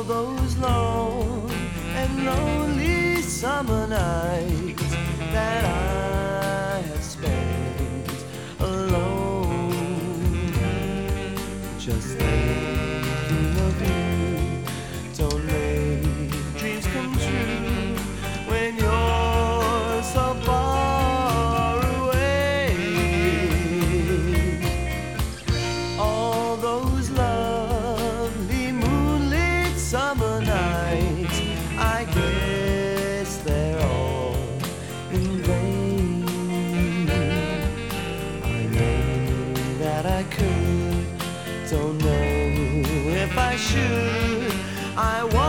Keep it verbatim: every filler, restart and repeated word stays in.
all those long and lonely summer nights that I have spent alone, just thinking of you. Don't make dreams come true when you're so far away. All those lovely moonlit summer nights, I guess they're all in vain. I know that I could, don't know if I should. I